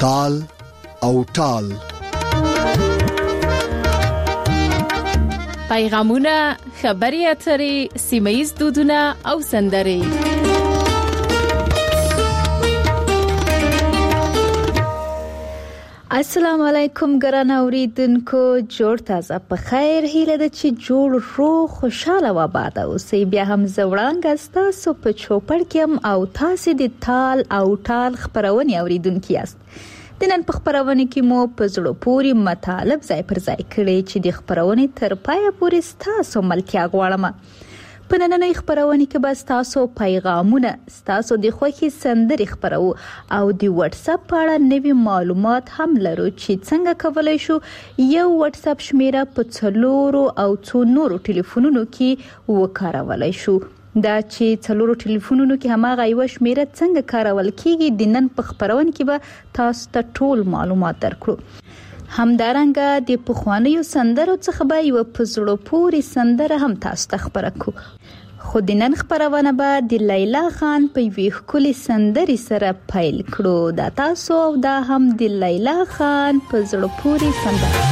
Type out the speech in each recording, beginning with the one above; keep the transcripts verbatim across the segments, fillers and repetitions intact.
تال او ټال. پیغامونه، خبري اترې، سیمه‌ییز دودونه او سندرې. السلام علیکم ګران اوریدونکو، جوړ تازه په خیر هیله ده چې جوړ روغ خوشاله و آباد اوسئ. بیا هم زوړانګ تاسو په چوپړ کې هم او تاسو د تال او ټال خبرونه اوریدونکو یاست. د نن په خبرونه کې مو په زړه پوري مطالب ځای پر ځای کړي چې د خبرونه تر پایه پورې تاسو ملتیا غواړم. په نننۍ خبرونه کې به تاسو پیغامونه، تاسو د خوښي سندرې خبرو او د واتس اپ په اړه نوي معلومات هم لرو چې څنګه کولای شو یو واتس اپ شمیره په څلورو او څو نورو ټلیفونونو کې وکارولای شو. دا چې څلورو ټلیفونونو کې هماغه یو شمیره څنګه کارول کیږي د نن په خبرونه کې به تاسو ته ټول معلومات درکړو. همدارنګه د پخوانیو سندرو څخه به یو په زړه پوري سندره هم تاسو ته خبره کو. خو د نن خبرونه به د لیلا خان په یوې ښکلې سندرې سره پیل کړو. دا تاسو او دا هم د لیلا خان په زړه پوري سندره.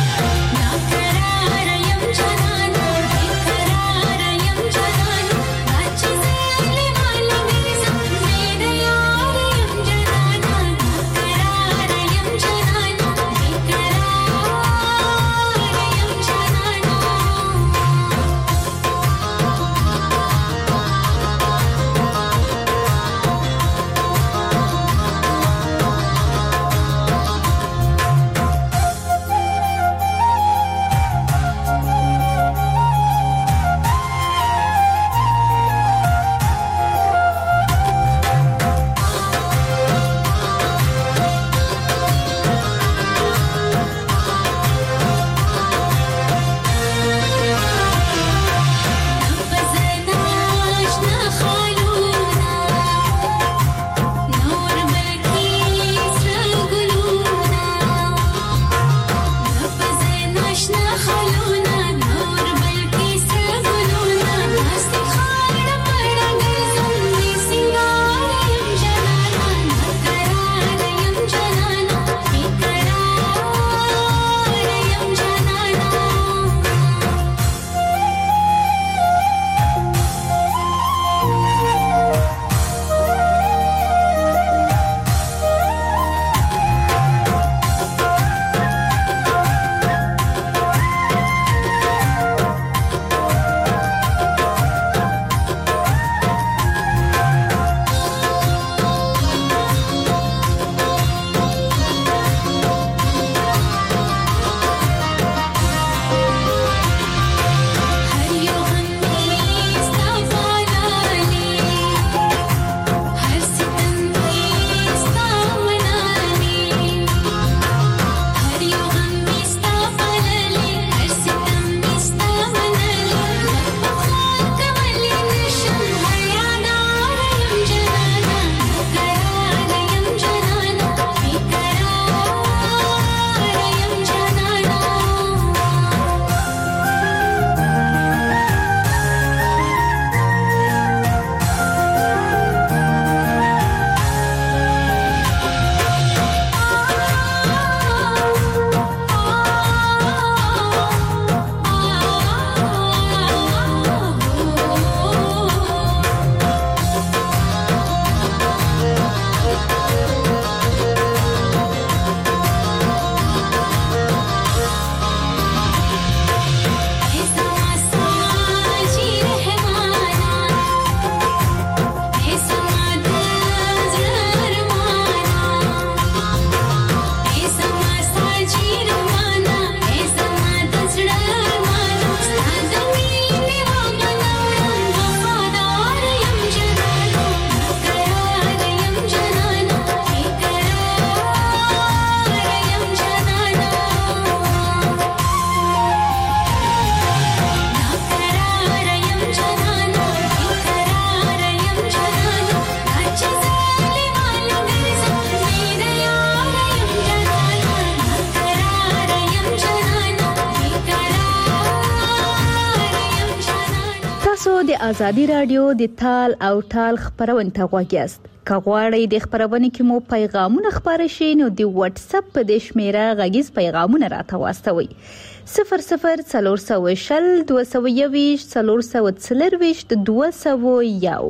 د ازادي رادیو د تال او ټال خبرونه ته غوږ یاست. که غواړئ د خپرونې کې مو پیغامونه خپاره شي نو د واتس اپ په دې شمیره غږیز پیغامونه راته واستوئ صفر صفر څلور سوه شل دوه سوه یوویشت څلور سوه څلرویشت دوه سوه یو.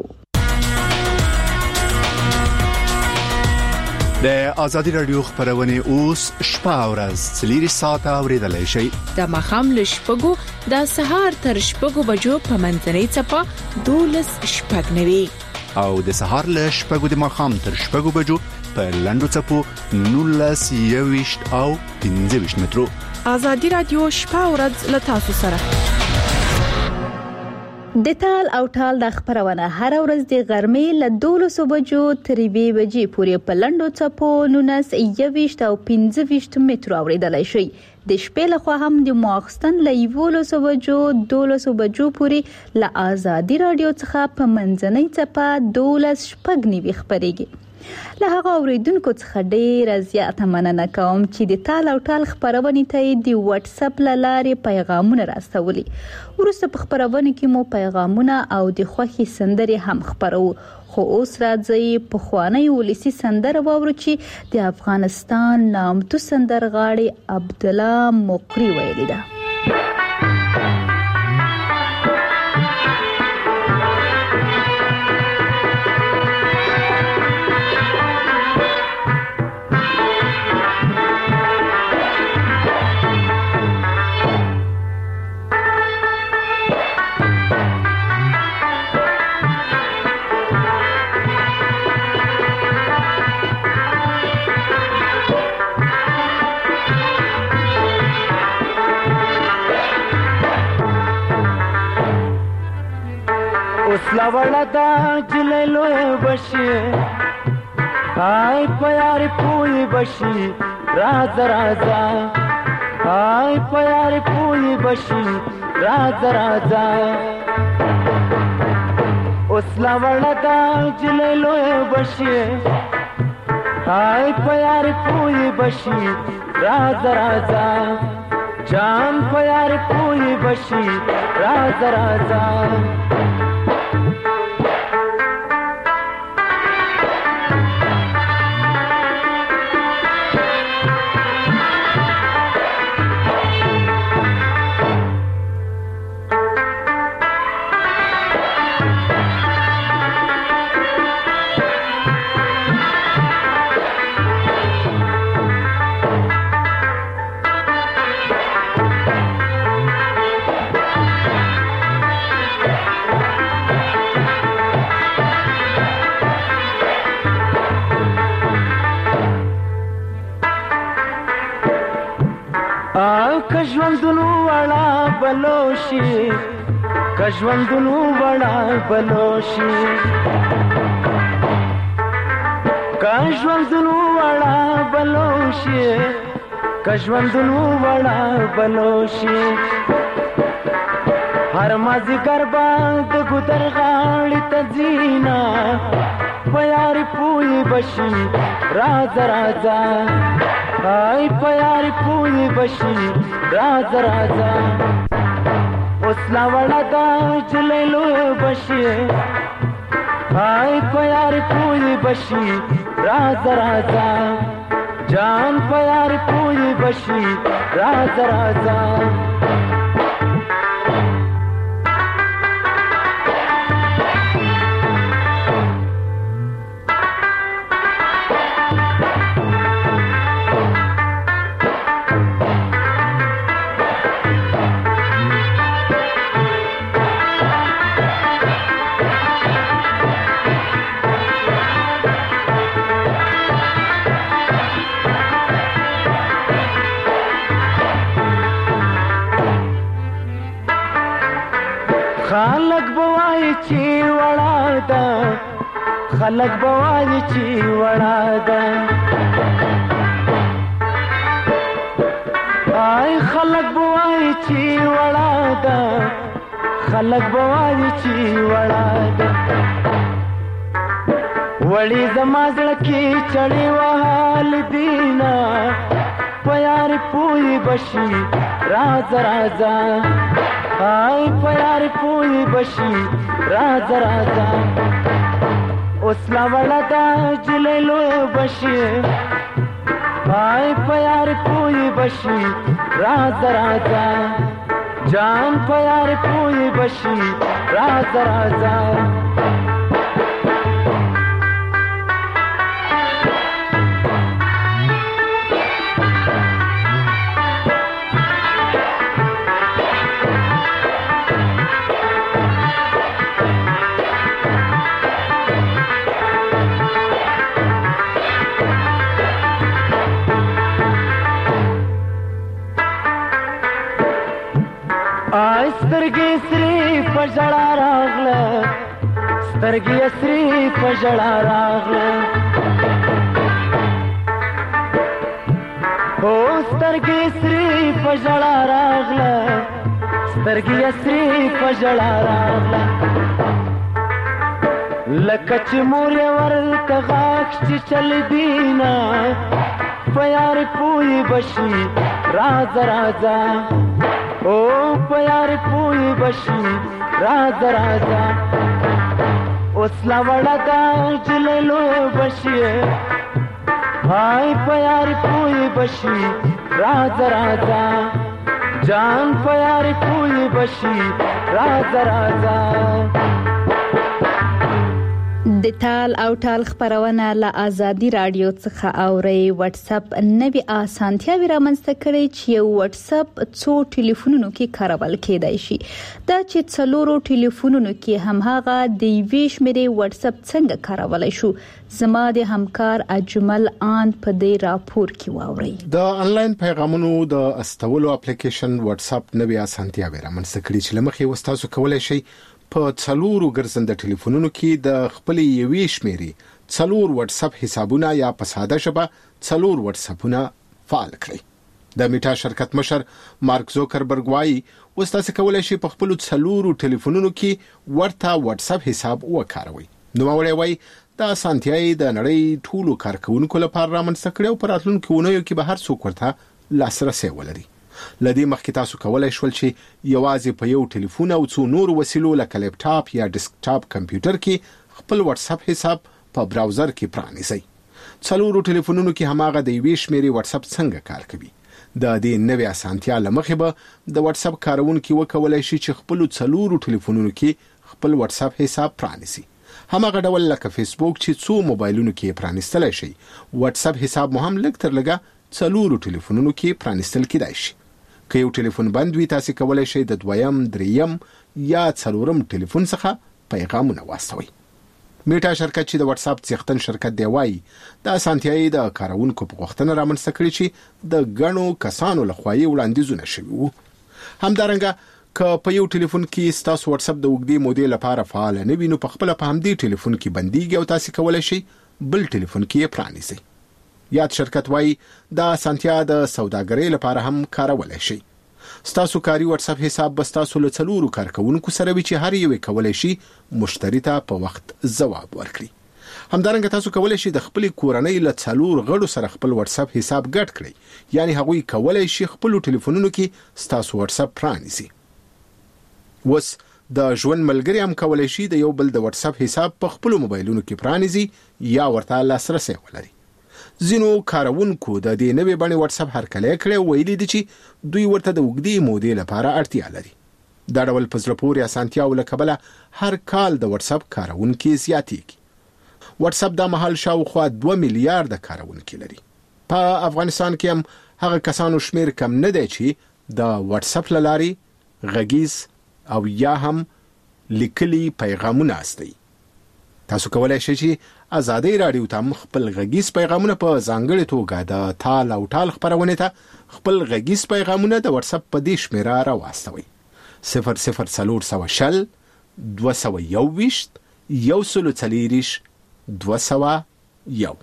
د آزادي رادیو خبرونه اوس شپه او ورځ څلور ساعته اوریدلای شئ. د ماښام له شپږو د سهار تر شپږو بجو په منځنۍ څپه دولس شپږ نوي او د سهار له شپږو د ماښام تر شپږو بجو په لنډو څپو نولس یوویشت او پنځه ویشت مترو. آزادي رادیو شپه او ورځ له تاسو سره. د تال او ټال د خبرونه هر ورځ د غرمې له دولس بجو تر یوې بجې پورې په لنډو څپو نولس یوویشت او پنځه ویشت مترو اوریدلای شئ. د شپې لخوا هم د ماخستن له یولس بجو دولس بجو پورې له آزادي رادیو څخه په منځنۍ څپه دولس شپږ نوي خبرېږي. له هغه اوریدونکو څخه ډېره زیاته مننه کوم چې د تال او ټال خبرونې ته د واتس اپ له لارې پیغامونه راستولي. وروسته په خبرونه کې مو پیغامونه او د خوښي سندرې هم خبرو. خو اوس راځي پخوانی ولسی سندره واورو چې د افغانستان نامتو سندرغاړي عبدالله مقری ویلي ده. لوړه دا جلې لوی بشي آی پیار پوي بشي راز رازا آی پیار پوي بشي راز رازا اوس لوړه دا جلې لوی بشي آی پیار پوي بشي راز رازا جان پیار پوي بشي راز رازا کژوندونو وړا بلوشي کژوندونو وړا بلوشي کژوندونو وړا بلوشي کژوندونو وړا بلوشي هر مازی ګرباند ګدر غاړي تزینا پیار پوي بشي راز رازا آی پیار پوي بشي راز رازا اوس لا وړا دا چلې لوی بشي آی پیار پوي بشي راز رازا جان پیار پوي بشي راز رازا خلق بوای چی وړا ده خلق بوای چی وړا ده آی خلق بوای چی وړا ده خلق بوای چی وړا ده وړي زما زړه کې چړې وهال دینا پیار پوي بشي راز رازا آی پیار پوي بشي راز رازا اوس لا وړه دا جلې لوی بشي پای پیار پوي بشي راز راځه جان پیار پوي بشي راز راځه سترګې سری پژړا راغله سترګې سری پژړا راغله او سترګې سری پژړا راغله سترګې سری پژړا راغله لکه چې مور ورته غاښ چې چل دینا پیار پوي بشي راز راځه او پیار پوي بشي راز راځه اوس لا وړه دا جلې لوی بشي هاي پیار پوي بشي راز راځه جان پیار پوي بشي راز راځه د تال او ټال خبرونه له آزادي رادیو څخه اوري واتس اپ نوي اسانتیاوي رامنځته کړي چې یو واتس اپ څو ټلیفونونو کې کارول کېدای شي دا چې څلورو ټلیفونونو کې هم هغه د ویش مری واتس اپ څنګه کارولای شو زما د همکار اجمل آن په دې راپور کې واوري د انلاین پیغامونو د استولو اپلیکیشن واتس اپ نوي اسانتیاوي رامنځته کړي چې لمخې وستاسو کولای شي په څلورو ګرځنده ټلیفونونو کې د خپل یوې شمیرې څلور واتس اپ حسابونه یا په ساده ژبه څلور واتس اپونه فعال کړئ د میټا شرکت مشر مارک زوکربرګ وايي وستاسو کولای شي په خپل څلورو ټلیفونونو کې ورته واتس اپ حساب وکاروي نو وړي وايي دا اسانتیاي د نړۍ ټولو کارکونکو لپاره رامنځته کړي او پر راتلونکو ونیو کې به هر څوک ورته لاسرسي ولري لدی مخکې تاسو کولای شول چې یوازې په یو ټلیفون او څو نور وسیلو لکه لپټاپ یا ډیسکټاپ کمپیوټر کې خپل واتس اپ حساب په براوزر کې پرانیسئ څلورو ټلیفونونو کې هماغه د یوې شمیرې واتس اپ څنګه کار کوي د دې نوې اسانتیا لمخې به د واتس اپ کارونکو وکولای شي چې خپل څلورو ټلیفونونو کې خپل واتس اپ حساب پرانیسي هماغه ډول لکه فیسبوک چې څو موبایلونو کې پرانیستل شي واتس اپ حساب مو هم لږ تر لږه څلورو ټلیفونونو کې پرانیستل کېدای شي که یو ټلیفون بند وي تاسو کولای شئ د دویم دریم یا څلورم ټلیفون څخه پیغامونه واستوي میټا شرکت چې د واتس اپ څښتن شرکت دی وايي د اسانتیاي د کارونکو په وختونه رامنځته کړي چې د غنو کسانو لخوا یې وړاندیزونه شوي وو همدارنګه که په یو ټلیفون کې ستاسو واتس اپ د وګړي مودیل لپاره فعال نه وي نو په خپل په همدې ټلیفون کې بنديږي او تاسو کولای شئ بل ټلیفون کې پرانیسئ یاد شرکت وايي دا اسانتیا د سوداګرۍ لپاره هم کارولای شي ستاسو کاری واتس اپ حساب بستاسو له څلورو کارکونکو سره وی چې هر یو کولای شي مشتری ته په وخت ځواب ورکړي همدارنګه تاسو کولای شئ د خپل کورنۍ له څلور غړو سره خپل واتس اپ حساب ګډ کړئ یعنی هغوی کولای شي خپل ټلیفونونو کې ستاسو واتس اپ پرانیسي وس د ژوند ملګری هم کولای شي د یو بل د واتس اپ حساب په خپل موبایلونو کې پرانیزي یا ورته لاسرسي ولري زینو کارونکو د دې نوې باندې واتس اپ هرکله کړي ویلي دي چې دوی ورته د وګړي مودیل لپاره اړتیا لري دا ډول پزړه پورې اسانتیا ولکبله هر کال د واتس اپ کارونکو زیاتېږي واتس اپ د محل شاوخوا دوه میلیارډ کارونکو لري په افغانستان کې هم هغه کسانو شمیر کم نه دی چې د واتس اپ لاري غږیز او یا هم لیکلي پیغامونه استي تاسو کولای شئ چې آزادي رادیو ته خپل غږیز پیغامونه په ځانګړي توګه د تال او ټال خبرونه ته خپل غږیز پیغامونه د واتس اپ په دې شمیره راوستوي صفر صفر څلور سوه شل دوه سوه یوویشت یو سلو څلېرویشت دوه سوه یو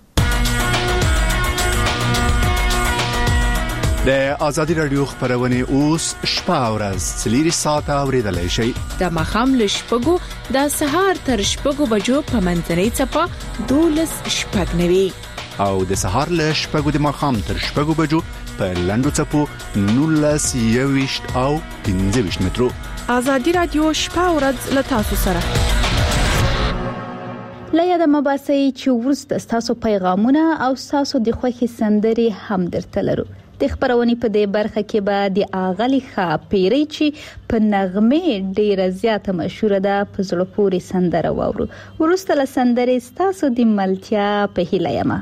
د آزادي رادیو خبرونه اوس شپه او ورځ څلور ساعته اوریدلای شئ د مخام له شپږو د سهار تر شپږو بجو په منځنۍ چپه دولس شپږ نوي او د سهار له شپږو د مخام تر شپږو بجو په لندو چپو نولس یوویشت او پنځه ویشت مترو آزادي رادیو شپه او ورځ له تاسو سره لایاده مباسي چې ورسته تاسو پیغامونه او تاسو د خوښي سندري هم درته لرو. د خبرونې په دې برخه کې به د اغلی خاپيري چې په نغمه ډیره زیاته مشهور ده په زړه پورې سندره واورو. ورسته له سندري تاسو د ملتیا په هیله یم.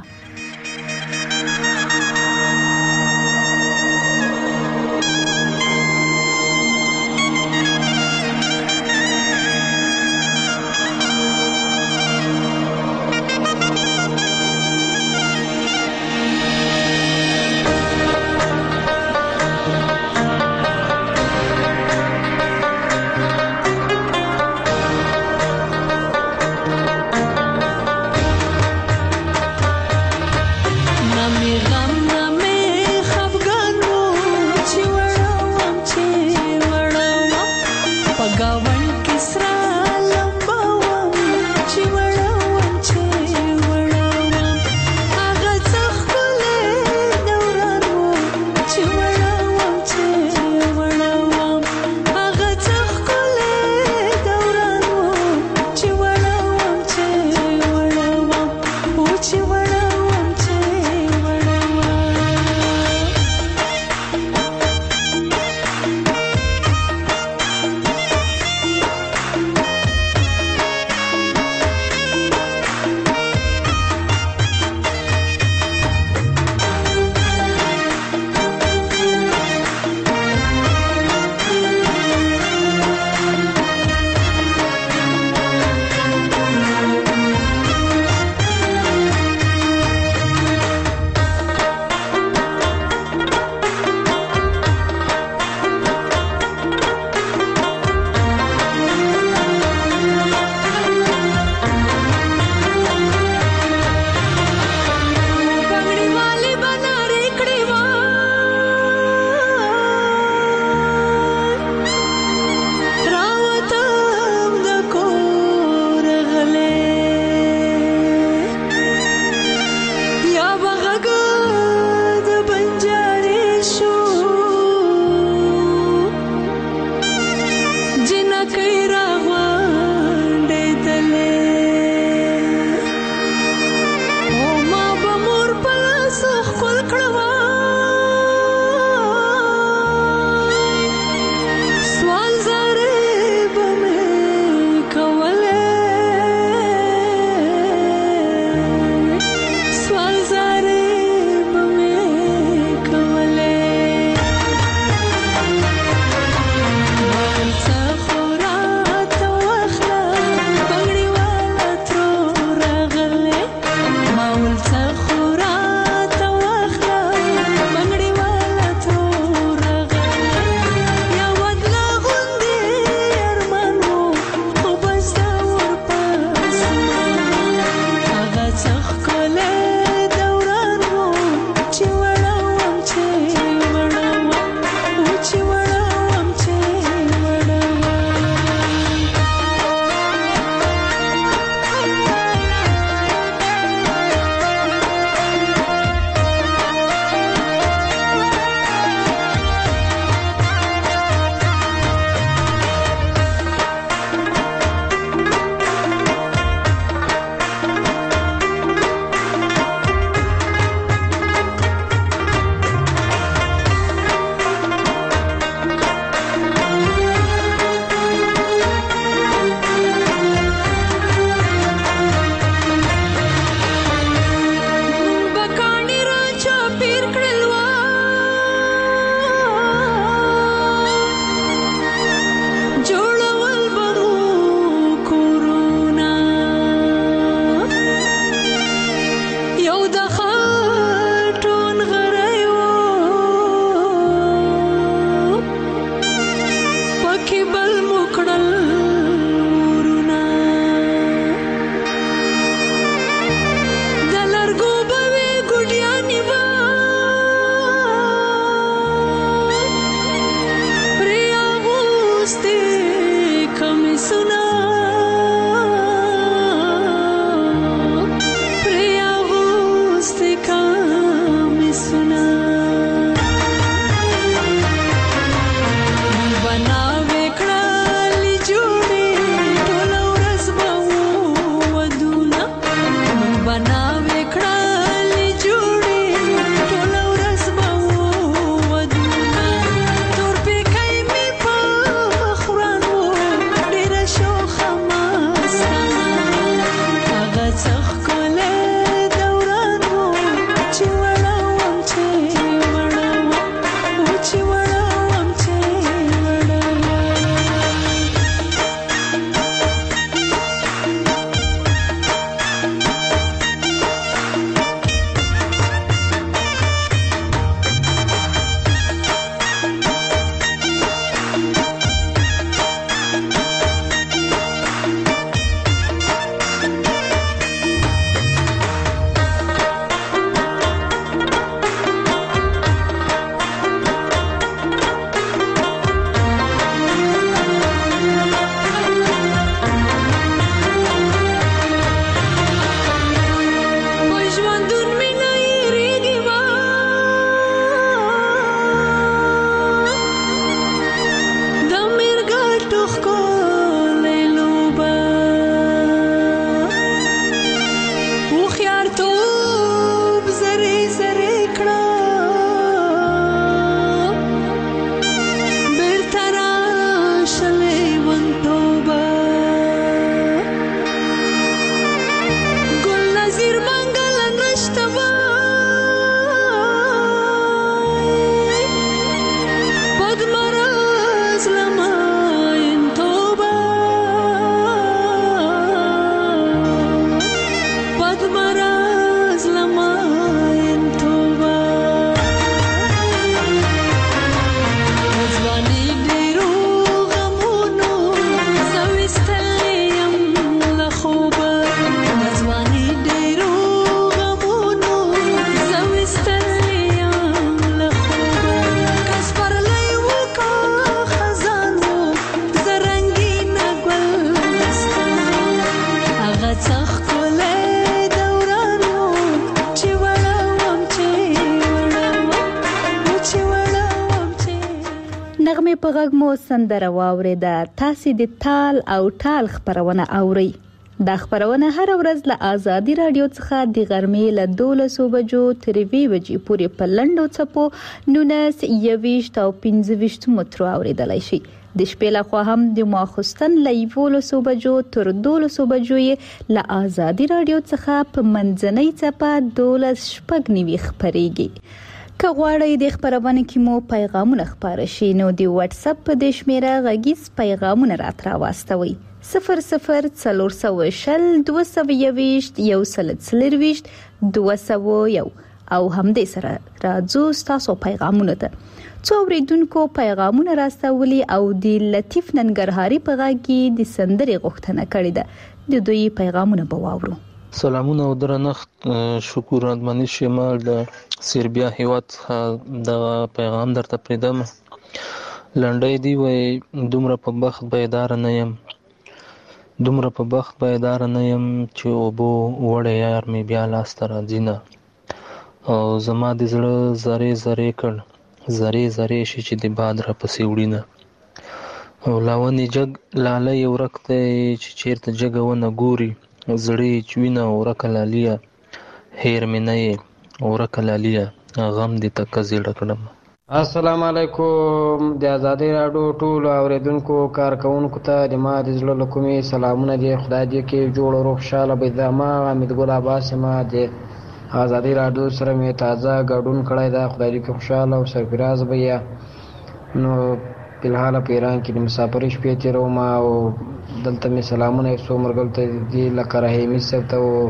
په غږ مو سندره واورېده. تاسې د تال او ټال خپرونه اورئ. دا خپرونه هر ورځ له آزادي رادیو څخه د غرمې له دولسو بجو تر یوې بجې پورې په لنډو څپو نولس، یوویشت او پنځه ویشت مترو اورېدلی شي. د شپې لخوا هم د ماخوستن له یولسو بجو تر دولسو بجو یې له آزادي رادیو څخه په منځنۍ څپه دولس شپږ نوي خپرېږي. که غواړئ د خپرونې کې مو پیغامونه خپاره شي نو د واتس اپ په دې شمیره غږیز پیغامونه راته راواستوئ. صفر صفر څلور سوه شل دوه سوه یوویشت یو سل څلرویشت دوه سوه یو او همدې سره راځو ستاسو پیغامونه ته. څو اورېدونکو پیغامونه راستولي او د لطیف ننګرهاري په غږ کې د سندرې غوښتنه کړې ده. د دوی پیغامونه به واورو. سلامونه او درنښت. شکر ادمنی شمال د سربیا هیواد د پیغام درته پریدم. لنډۍ دی وای دومره په بخت بیدار نه یم دومره په بخت بیدار نه یم چې اوبو وړی یار مې بیا لاسته راځي نه او زما د زړه زرې زرې کړ زرې زرې شي چې د باد را پسې وړي نه او لاونې جګ لاله یې ورک دی چې چېرته جګه ونه ګوري زړه یې چوینه ورکه لاليه هیر مې نه یې ورکه لاليه غم دې تکه زیړه کړم. السلام علیکم. د آزادۍ راډیو ټولو اوریدونکو کارکوونکو ته د ما د زړه له کومې سلامونه دي. خدای دې کې جوړ او خوشحاله به دا ما حمید ګل عباس ما د آزادۍ راډیو سره مې تازه ګډون کړی دا. خدای دې کې خوشحاله او سرفراز به یا نو فلحال په ایران کې د مسافرۍ شپې تېروم او دلته مې سلامونه یو څو مرګل ته دي لکه رحیمي صاحب ته او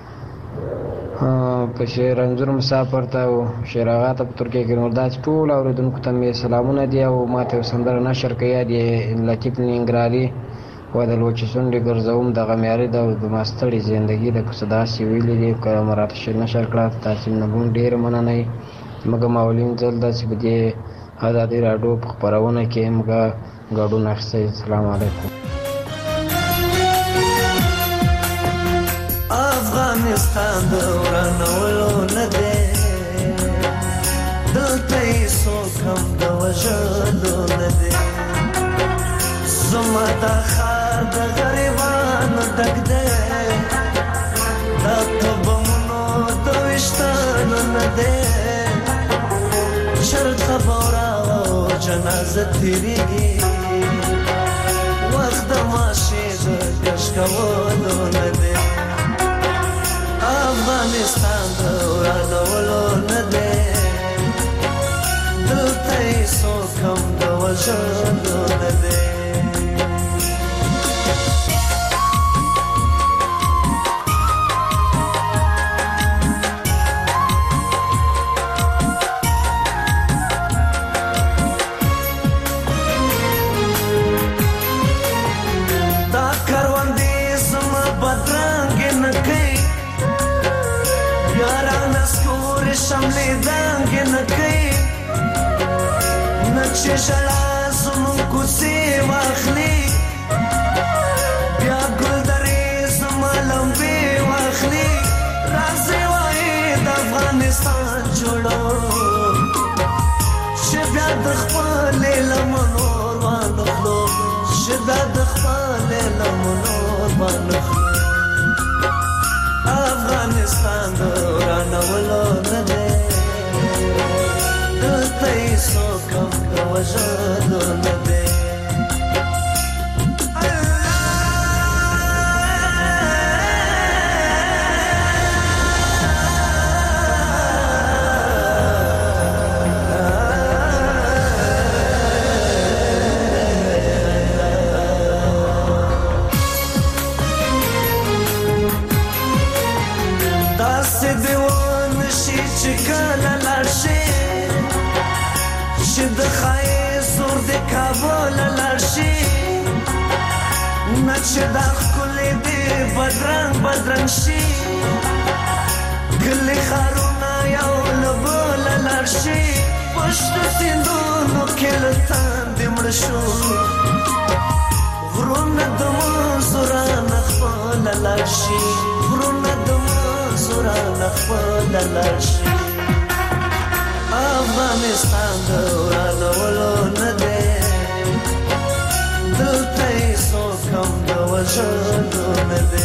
په شیر رنځور مسافر ته او شیراغا ته په ترکیه کې نور داسې ټول اورېدونکو ته مې سلامونه دي او ما ته یو سندره نشر کړې د لطیف ننګرهاري ودل وچې شونډې ګرځوم دغه معیاري د زما ستړې زندګي د کوڅه داسې ویلي دي که مراته شعر نشر کړه تاسې نه بون ډېره مننه یې. موږ مولین ځل داسې په دې آزادۍ راډیو په خپرونه کې موږ ګډون اخیستی. السلام علیکم. افغانستان د ورانولو نه دی دلته یې څوک هم د وژلو نه دی. زما دا ښار د غریبانو ډک دی دا په بمونو د ویشتانو نه دی. چرته به وراوه جنازه تېرېږي وخت د ماشې د کش کولو نه دی. افغانستان د ورانولو نه دی دلته یې څوک هم د وژلو نه دی. دا کروندې زما بدرنګې نه کوي یارانه سکورې شملې دنګې نه کوي نه چې ژړا زموږ کوڅې واخلي بیا ګلدرې زما لمبې واخلي. راځئ وایي د افغانستان جوړو چې بیا د خپلې لمنو وانخلو چې بیا د خپلې لمنو وانخلو. افغانستان د ورانولو نه دی دلته یې څوک هم د وژلو نه دی. د خایې زور د کابل لاړ شي نه چې دا ښکلې دې بدرنګ بدرنګ شي کلي ښارونه یو له بله لاړ شي پشتو سیندونو کې له تندې مړه شو غرونه د منځو رانه خپله لاړ شي غرونه د منځو رانه خپله لاړ شي. افغانستان د ورانولو نه دی دلته څوک هم د وژلو نه دی.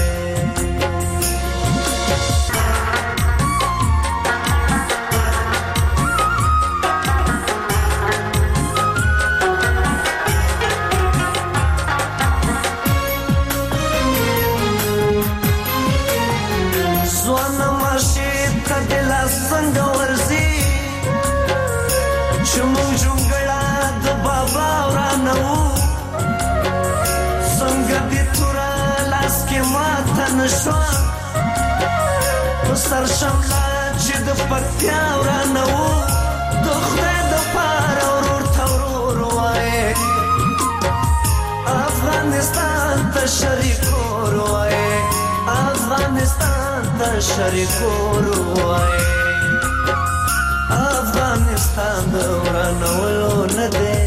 سر شمله چې د پکتیا ورانه وو د خدای د پاره ورور ته ورور وایې افغانستان ته شریکور وایې افغانستان ته شریکور وایې افغانستان د ورانولو نه دی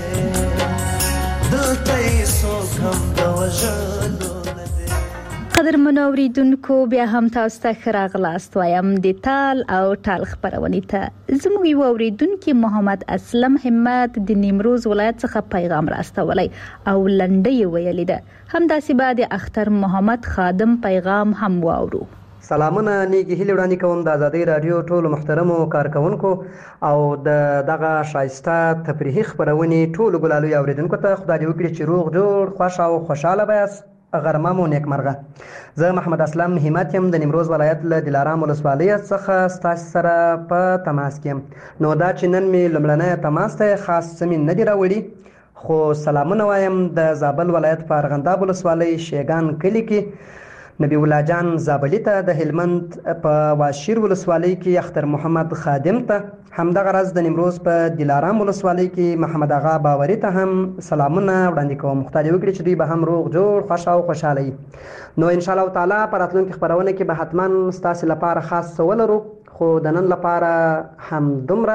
دلته یې څوک هم د وژلو. قدر منوریدونکو بیا هم تاسو ته ښه راغلاست وایم د تال او ټال خپرونې ته. زموږ یو اوریدونکي محمد اسلم همت د نیمروز ولایت څخه پیغام راستولی او لنډۍ ویلې ده. همداسې به د اختر محمد خادم پیغام هم واورو. سلامونه نیکی هیله وړاندې کوم د آزادۍ رادیو ټولو محترمو کارکونکو او د دغه شایسته تفریحي خپرونې ټولو ګلالو اوریدونکو ته خدای دې وکړي چې روغ جوړ خوښ او خوشاله بیاست. غرمه مو نیکمرغه. زه محمد اسلم همت یم د نیمروز ولایت له دلارام ولسوالۍ څخه ستاسو سره په تماس کې. نو دا چې نن مې لومړنی تماس ته خاص څه مې نه دي راوړي خو سلامونه وایم د زابل ولایت په ارغنداب ولسوالۍ شیګان کلي کې نبی الله جان زابلي ته، د هلمند په واشیر ولسوالۍ کې اختر محمد خادم ته، همدغه راز د نیمروز په دلارام ولسوالۍ کې محمد آغا باوري ته هم سلامونه وړاندې کوم. خدای دې وکړي چې دوی به هم روغ جوړ خوښ او خوشاله وي. نو ان شاء الله تعالی په راتلونکي خپرونه کې به حتما ستاسو لپاره خاص څه ولرو خو د نن لپاره هم دومره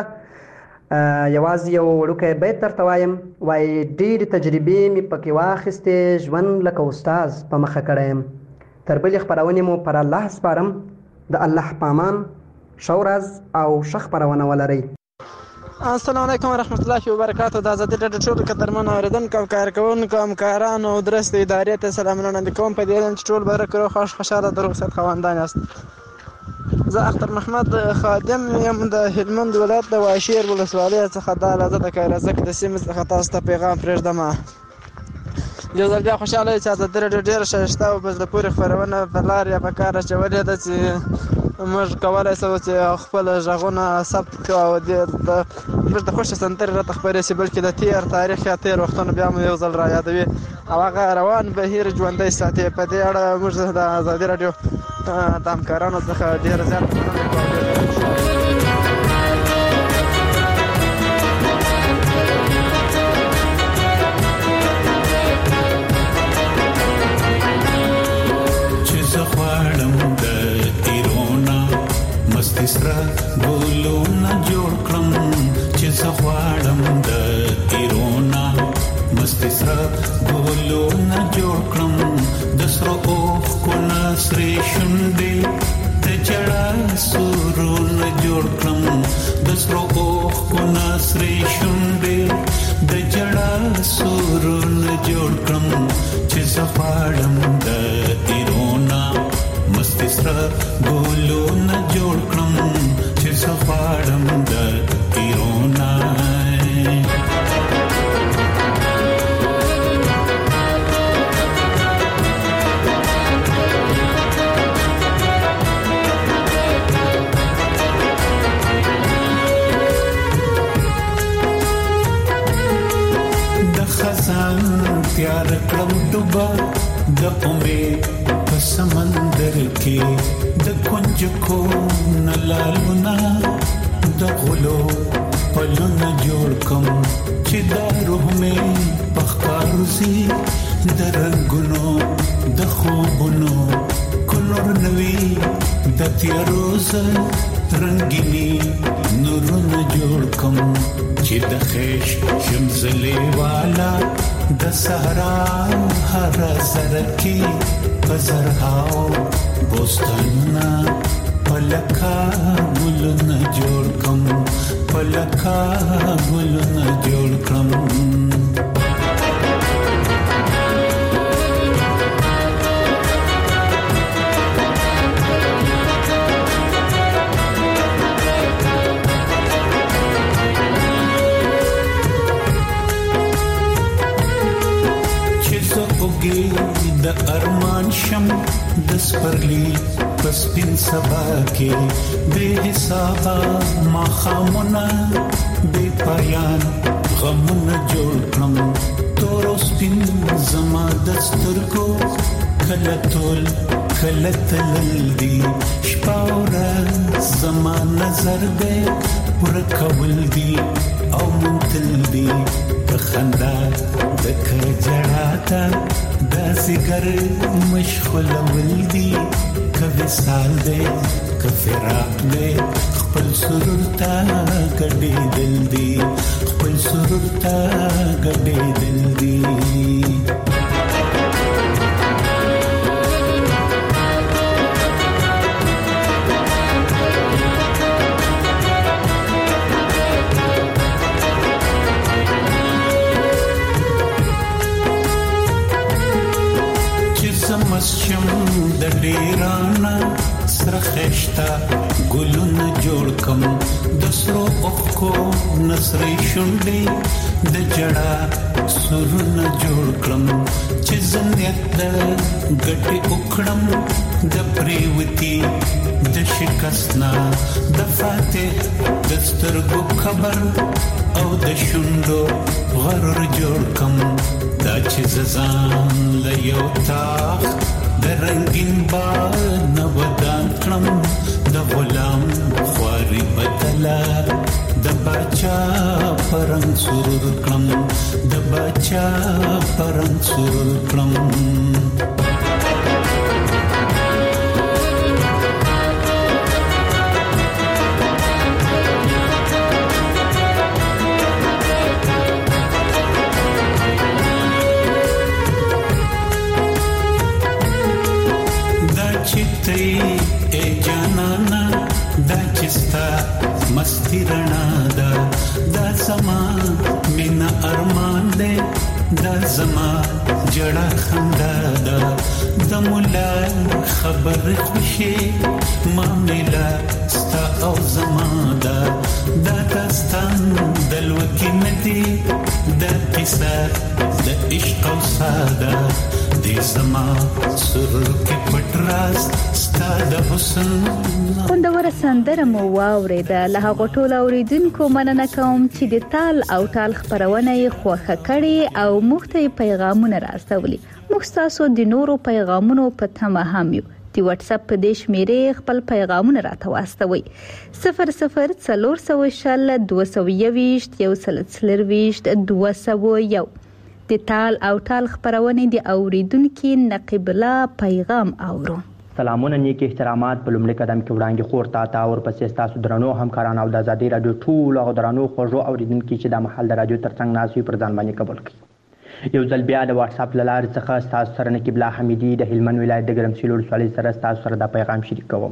یوازې یو وړوکی بیت درته وایم. وایي ډېرې تجربې مې پکې واخیستې ژوند لکه استاز په مخه کړی یم. تر بلې خپرونې مو پر الله سپارم. د الله پامان ښه ورځ او ښه خپرونه ولرئ. السلام علیکم ورحمت الله وبرکاتو. د آزادۍ راډیو ټولو قدرمنو اورېدونکو او کارکوونکو همکارانو او درستو ادارې ته سلامونه وړاندې کوم په دې اړه چې ټول به روغ خوښ خوشحاله د روغ صحت خاوندان یاست. زه اختر محمد خادم یم د هلمند ولایت د واشیر ولسوالۍ څخه د لازه د کایرزک د سیمې څخه تاسو ته پیغام پرېږدم. یو ځل بیا خوشحاله یم چې آزادۍ راډیو ډېره ښایسته او په زړه پورې خپرونه په لار یا په کار اچولې ده چې موږ کولی شو چې خپل غږونه ثبت کړو او موږ د خوښې سندرې راته خپرې شي بلکې د تېر تاریخ یا تېر وختونه بیا مو یو ځل را یادوي او هغه روان بهیر ژوندی ساتي. په دې اړه موږ د آزادۍ راډیو د همکارانو څخه ډېره زیاته مننه کوو. سره ګلونه جوړ کړم چې زه غواړم د تیرونا مستي سره ګلونه جوړ کړم د سره اوښکو نه سرې شونډې د جړا سورونه جوړ کړم د سره اوښکو نه سرې شونډې د جړا سورونه جوړ کړم چې زه غواړم د تیرونا مستي سره ګلونه جوړ کړم چې زه غواړم د تیرونا. د خزان تیار کړم ډوبه د امید په سمندر کې د کنج کو نلالونا د غلو پلونه جوړ کم چې دا روح مې پخکاروزی د رنگونو د خوبونو کلور نوی د تیروز رنگینی نورونه جوړ کم چې د خیش شمزلی والا د صحرا هر سر کې پزرهاو بوستاننا پلکا گلونه جوړ کم پلکا گلونه جوړ کم. سپرلی پس پین سبا کې بے حسابا مخامونه بے پایان غمونه جوړ کړم تور سپین زما دسترګو کله تول کله تلل دی شپاورا زما نظر دې پر کول دی او منتل دی خندا د کجړاتا د سیګر مشغول ولدي کبه سال دې کفراق دې خپل سرور تا کډې دل دی خپل سرور تا کډې دل دی مسچم د ډیرانا سره خشتا ګلونه جوړ کم د سرو اوخو نسرې شونډې د جړا سرونه جوړ کړم چې زنیت د ګټې وکړم د پریوتی د شکستنا د فاتح د سترګو خبر او د شونډو غرور جوړ کم دا چې ززان له یو تاخ د رنگین باد نه ودان کړم د غلام خواري بدلا د بچا پرنګ سرور کړم د بچا پرنګ سرور کړم اے جانانا دا چستا مستی رنا دا دا زما مینا ارمان دے دا زما جڑا خندا دا دا مولا خبر خوشی معاملہ ستا او زما دا دا داستان دلوکی ندی دا قصہ دا عشق او سادا دی زما سرور کی پټراز خوندوره سندره مو واورېده له هغو ټولو اوریدونکو مننه کوم چې د تال او ټال خپرونه یې خوښه کړې او موږ ته پیغامونه راستولي موږ ستاسو د نورو پیغامونو په تمه هم یو د واتس اپ په دې شمیرې خپل پیغامونه راته واستوئ صفر صفر څلور سوه شل دوه سوه یوویشت یو سل څلرویشت دوه سوه یو د تال او ټال خپرونې د اوریدونکو نقیب الله پیغام اورو سلامونه نیک احترامات په لومړي قدم کې وړاندې خور تا تا او پسې تاسو درنو همکاران او د آزادۍ رادیو ټول او درنو خوږو اوریدونکو چې د محل د رادیو ترڅنګ ناسي پر ځان باندې قبول کړي یو ځل بیا د واتس اپ لارې څخه تاسو سره نقیب الله حمیدي د هلمند ولایت د ګرمسیر ولسوالۍ سره تاسو سره د پیغام شریک کوم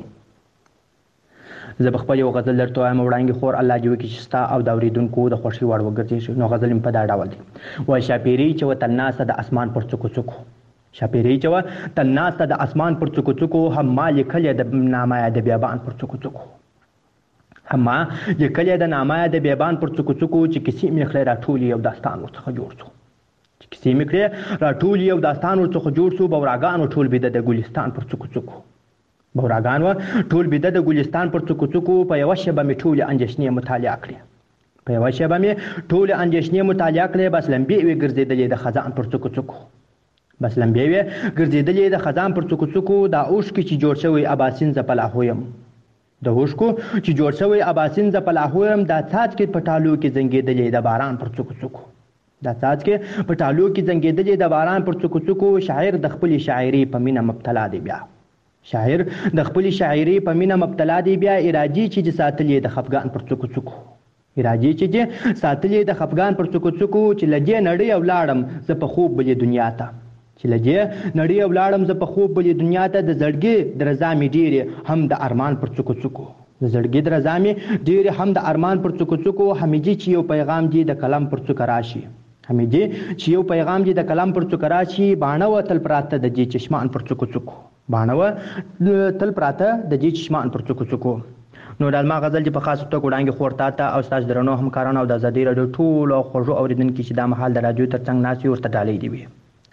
زه په خپل یو غزل درته وایم وړاندې خور الله دې وکړي چې ستا او د اوریدونکو د خوښۍ وړ وګرځي نو غزل په دا ډول دی وای شاپيري چې وطن ناسه د اسمان پر څوکو څوکو شاپيري چې وطن ناسه د اسمان پر څوکو څوکو هم ما لیکل د نامه د بیابان پر څوکو څوکو هم ما لیکل د نامه د بیابان پر څوکو څوکو چې کسی مې خلې راټولي او داستان ورڅخه جوړ شو چې کسی مې خلې راټولي او داستان ورڅخه جوړ شو بوراګانو ټول بيد د ګلستان پر څوکو څوکو بوراګان و ټول بيد د ګلستان پر څوکو څوکو په یو شبه می ټول اندېشنې مطالعه کړې په یو شبه می ټول اندېشنې مطالعه کړې بس لمبي وی ګرځېدلې د خزان پر څوکو څوکو بس لمبي وی ګرځېدلې د خزان پر څوکو څوکو دا اوش کې چې جوړ شوی اباسین زپلا هویم د اوش کو چې جوړ شوی اباسین زپلا هویم دا څاڅ کې پټالو کې زنګېدلې د باران پر څوکو څوکو دا څاڅ کې پټالو کې زنګېدلې د باران پر څوکو څوکو شاعر د خپل شاعري په مینه مبتلا دی بیا شاعر د خپل شاعري په مینه مبتلا دی بیا ارادي چې ساتلې د خفغان پر څوکو څوکو ارادي چې ساتلې د خفغان پر څوکو څوکو چې لږه نړۍ او لاړم زه په خوب بلې دنیا ته چې لږه نړۍ او لاړم زه په خوب بلې دنیا ته د زړګي درزا مې ډېرې هم د ارمان پر څوکو څوکو د زړګي درزا مې ډېرې هم د ارمان پر څوکو څوکو همیږي چې یو پیغام دی د کلم پر څوکو راشي همیږي چې یو پیغام دی د کلم پر څوکو راشي باڼه وتل پراته د دې چشمان پر څوکو څوکو باڼه تل پراته د دې چشمان پر څوکو څوکو نو د ما غزل چې په خاص توګه وړاندې خورتا ته او تاسو درنو همکارانو او د آزادۍ رادیو ټول او خوږو اوریدونکو چې د محل د رادیو ترڅنګ ناسي ورته ډالۍ دی وي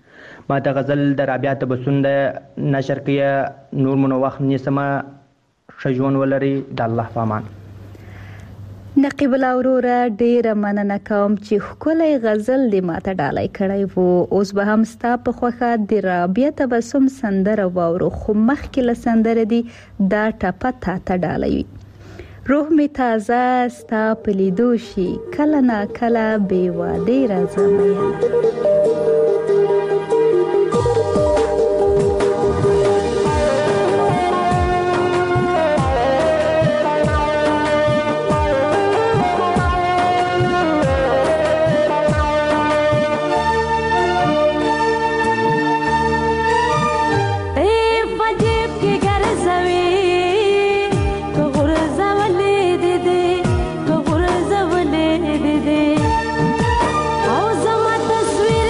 ما ته غزل د رابعه تبسم د نشر کې نور منو وخت نیسمه ښه ژوند ولري د الله په امان. نقیب الله وروره ډیره مننه کوم چې ښکلی غزل دې ماته ډالۍ کړی و. اوس به هم ستا په خوښه د رابعه تبسم سندره واورو، خو مخکې له سندره دي دا ټپه تا ته ډالۍ وي. روح می تازه ستا په لیدو شي، کله نا کله بې وادې راځه مینه. او زما تصویر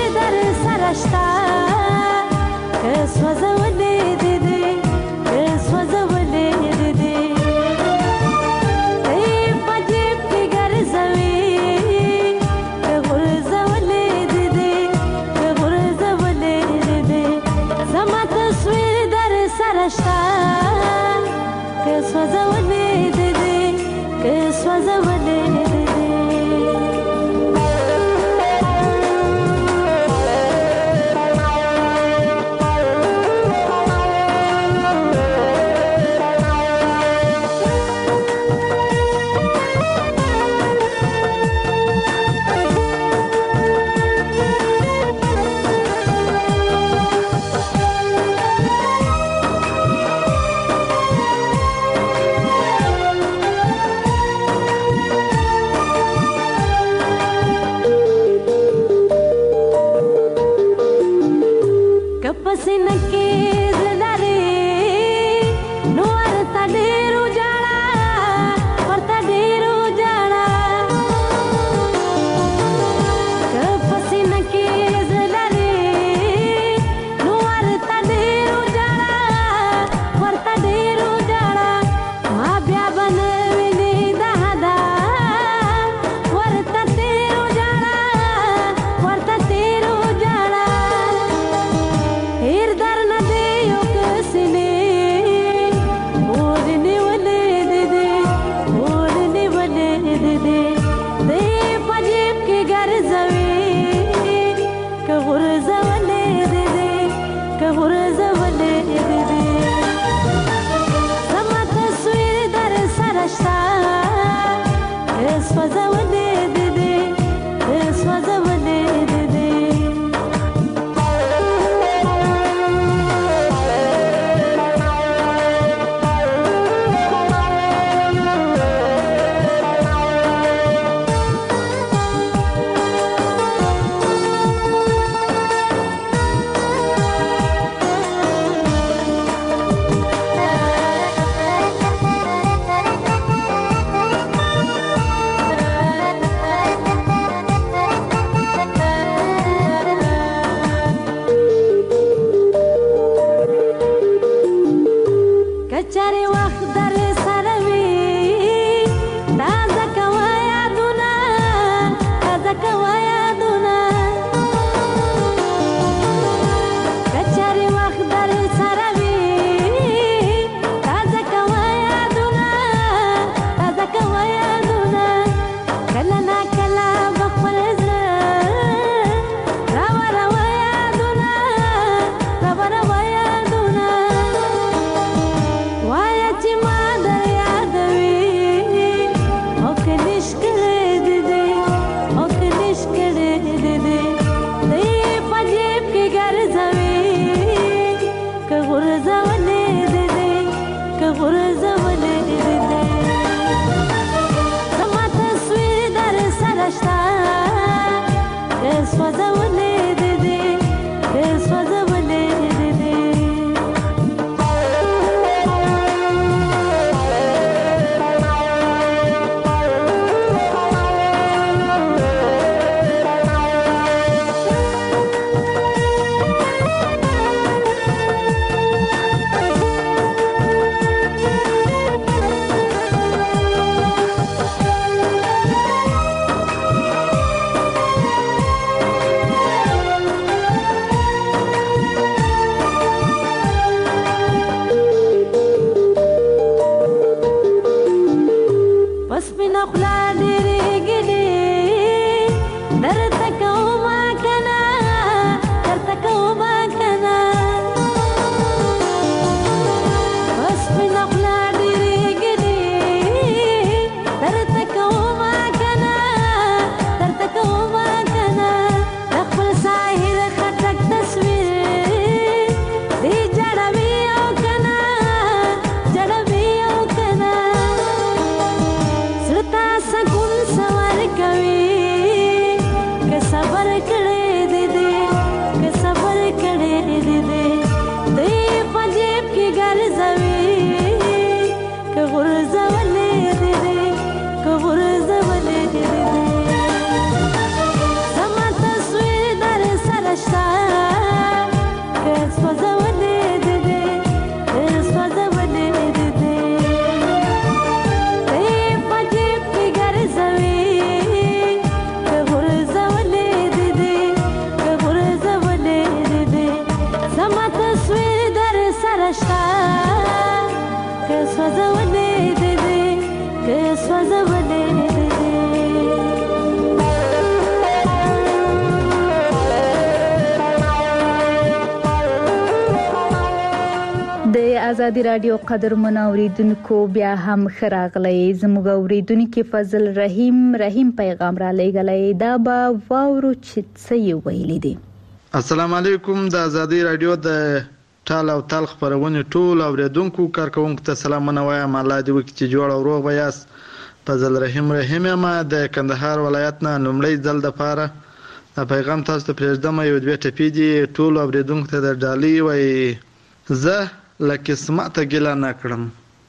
آزادي رادیو قدرمن اوریدونکو بیا هم خراغلی زموږ اوریدونکو فضل رحیم رحیم پیغام را لېږلی دا به واورو چې څه یې ویلي دي. السلام علیکم. د آزادي رادیو د ټال او تال خپرونې ټول اوریدونکو کارکونکو ته سلامونه وایم. الله دې وکړي چې جوړ او روغ به یاست. فضل رحیم رحیم یم د کندهار ولایت نه. لومړی ځل دپاره دا پیغام تاسو ته پرېږدم. یو دوې ټپې دي ټولو اوریدونکو ته د ډالۍ وایي. زه له قسمته ګیله نه کړم،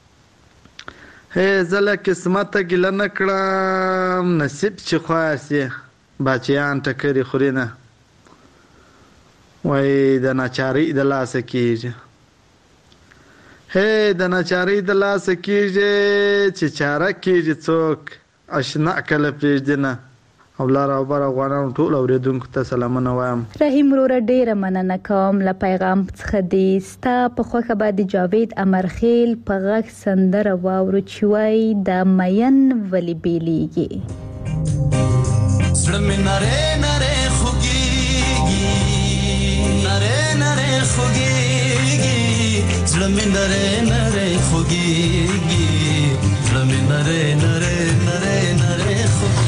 هې زه له قسمته ګیله نه کړم، نصیب چې خوار سي باچیان ټکرې خوري نه، وایي د ناچارۍ د لاسه کېږي، هې د ناچارۍ د لاسه کېږي چې چاره کېږي څوک اشنا کله پرېږدي نه. او لار او بر افغانانو ټول اوریدونکو ته سلامونه وایم. رحیم وروره ډیره مننه کوم له پیغام څخه دی. ستا په خوښه به د جاوید امرخیل په غږ سندره واورو چې وایي د مین ولې بیلیږي. زړه مې نری نری خوږېږي، نری نری خوږېږي، زړه مې نری نری خوږېږي، زړه مې نری نری نری نری خوږېږي.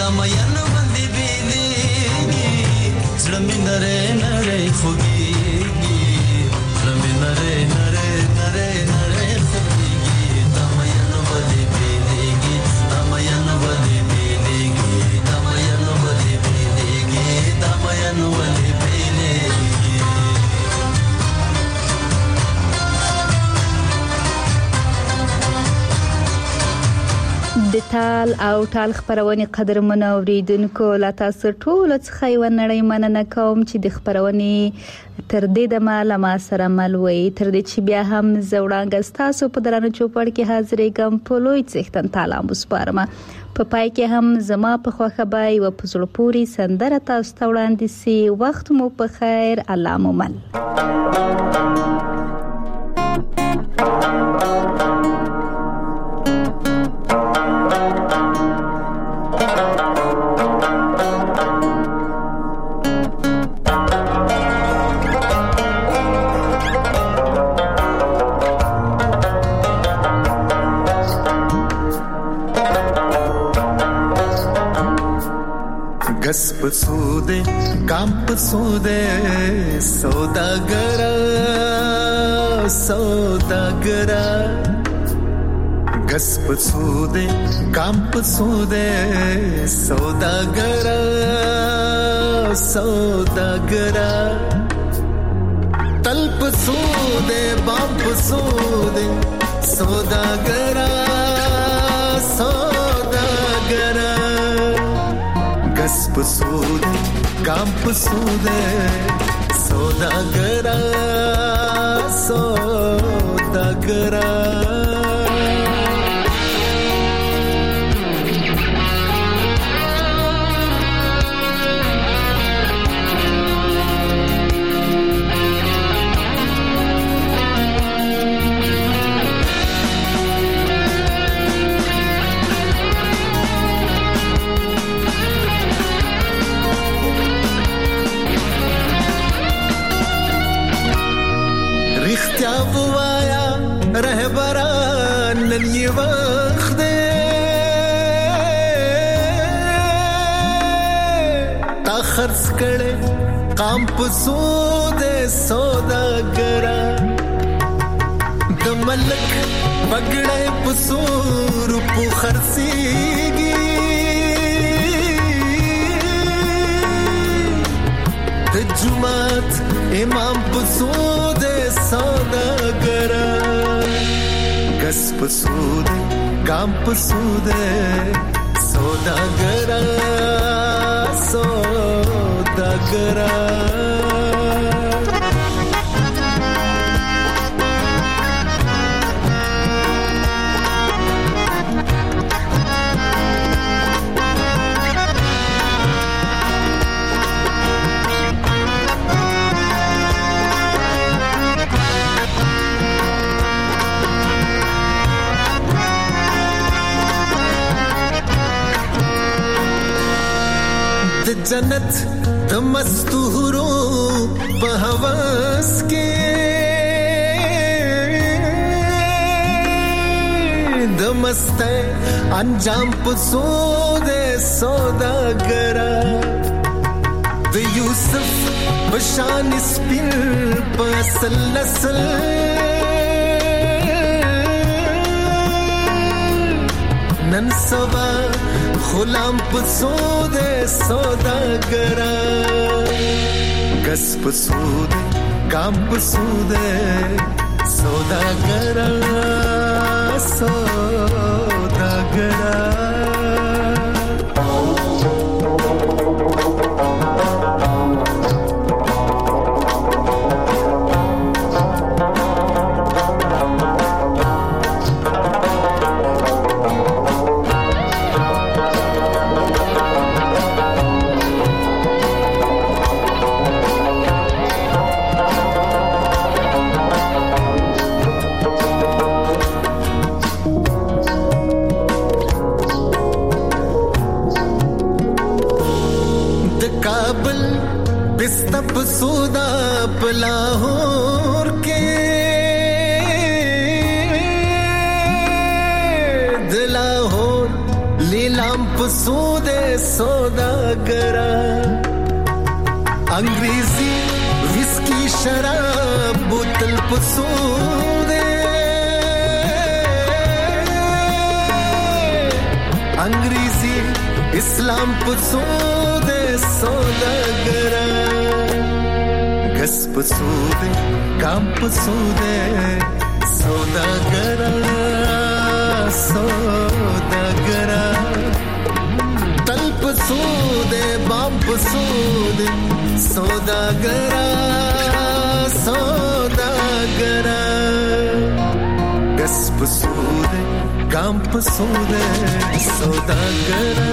دمین باندې بیلیږي زړه مې نری نری خوږیږي زړه مې نری نری نری نری خوږیږي دمین باندې بیلیږي دمین باندې بیلیږي دمین باندې بیلیږي دمین باندې بیلیږي د تال او ټال خبرونه قدرمن اوریدونکو لا تاسو ټول څخه یو نړۍ مننه کوم چې د خبرونه تر دې د مال ما سره ملوي تر دې چې بیا هم زوړانګ تاسو په درانه چوپړ کې حاضرې ګم په لوی څښتن تعالی مسپارم په پای کې هم زما په خوخه بای او په زړه پوری سندره تاسو ته وړاندې سي وخت مو په خیر الله مو مل गस पसूदे काम पसूदे सौदागरा सौदागरा गस पसूदे काम पसूदे सौदागरा सौदागरा तल पसूदे बाम पसूदे सौदागरा सौदागरा गस पसूदे काम पसूदे सौदागरा सौदागरा रहबरान नन ये वक्त ता खर्च करे काम पसूदे सौदागरा द मलक बगड़े पसूर पु खर्सीगी द जुमात इमाम पसूदे सौदागरा गस पसूदे काम पसूदे सौदागरा सौदागरा जन्नत द मस्तूरो बहवस के द मस्ते अंजाम पसूदे सौदागरा द यूसुफ बशान स्पिन पसल नस्ल नन सवा गुलाम पसूदे सौदागरा गस पसूदे काम पसूदे सौदागरा सौदागरा पसूदा लाहौर के दिलाहौर लील اسلام پسود سوداګرا انګریزي ویسکی شراب بوتل پسود انګریزي اسلام پسود سوداګرا غس پسود کام پسود سوداګرا سوداګرا تل پسود بام پسود سوداګرا سوداګرا غس پسود کام پسود سوداګرا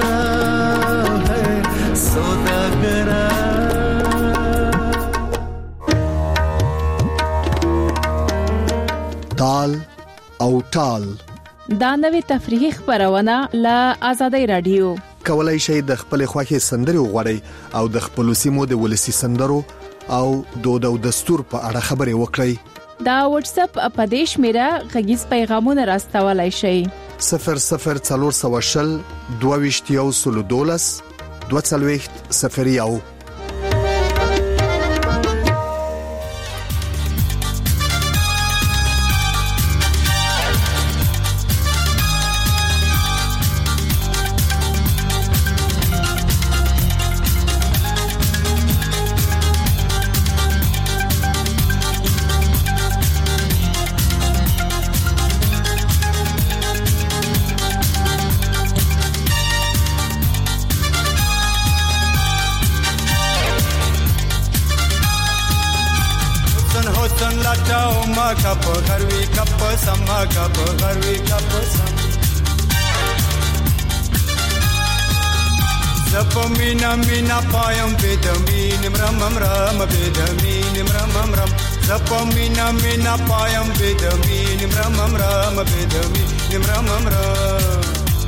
سوداګرا تال او ټال دا نوې تفریحي خبرونه له آزادۍ رادیو کولای شئ د خپل خوښي سندري وغوړئ او د خپل سیمو د ولسی سندرو او دود او دستور په اړه خبرې وکړئ. دا واتس اپ اپدیش میرا غږیز پیغامونه راستولای شئ صفر صفر څلور سوه شل دوه ویشت یو سل دولس دوه څلوېښت صفر یو. Kap garwi kap sama kap garwi kap sam Zap mina mina payam bedamin ram ram bedamin ram ram Zap mina mina payam bedamin ram ram bedamin ram ram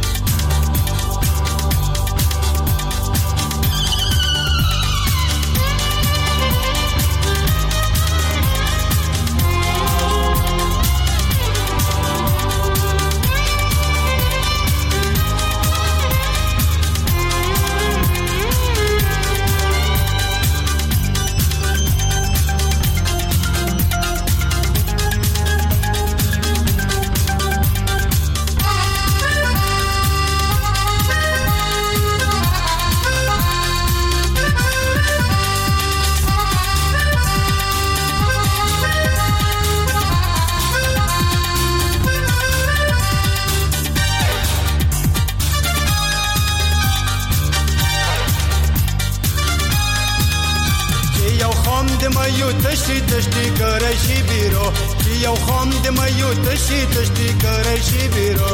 تشتی تشتی کرای شی بیرو یو خام د مایو تشتی تشتی کرای شی بیرو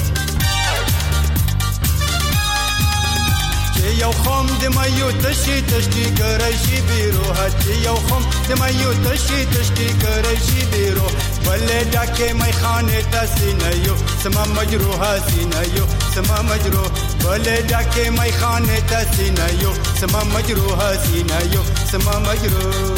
یو خام د مایو تشتی تشتی کرای شی بیرو هات یو خام د مایو تشتی تشتی کرای شی بیرو بلې ډکه مې خانه تاسو نه یو سما مجروح سینه یو سما مجروح بلې ډکه مې خانه تاسو نه یو سما مجروح سینه یو سما مجروح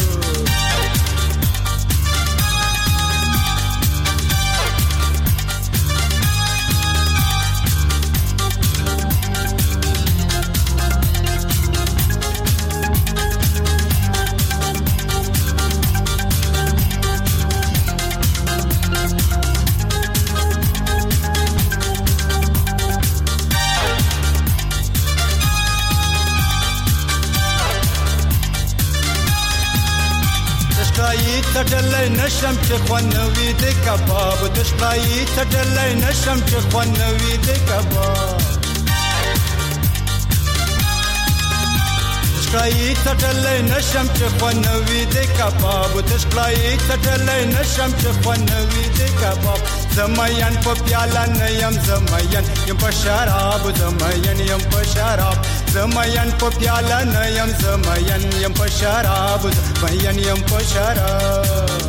تدلای نشم چې خوانوي د کباب د شپای تدلای نشم چې خوانوي د کباب شپای تدلای نشم چې خوانوي د کباب د شپای تدلای نشم چې خوانوي د کباب زمایان په پیاله نه يم زمایان يم په شراب زمایان يم په شراب زمایان په پیاله نه يم زمایان يم په شراب زمایان يم په شراب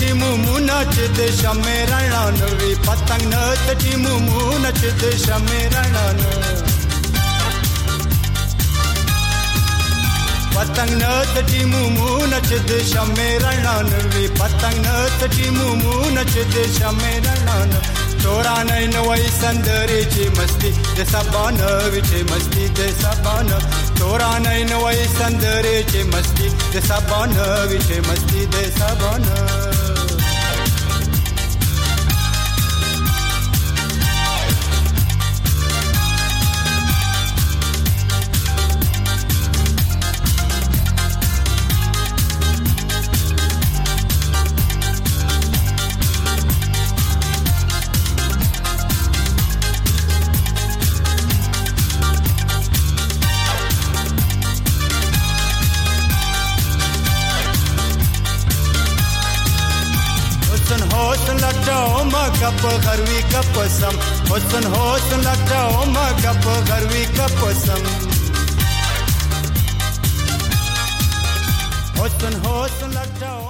مومونه چې د شمع رڼا نوي پتنګ نه تټي مومونه چې د شمع رڼا نو پتنګ نه تټي مومونه چې د شمع رڼا نوي پتنګ نه تټي مومونه چې د شمع رڼا نو تورا نه نوې سندري چې مستی د سبانه وی چې مستی د سبانه تورا نه نوې سندري چې مستی د سبانه وی چې مستی د سبانه کپ غروي کپسم حسن حسن لټاو ما کپ غروي کپسم حسن حسن لټاو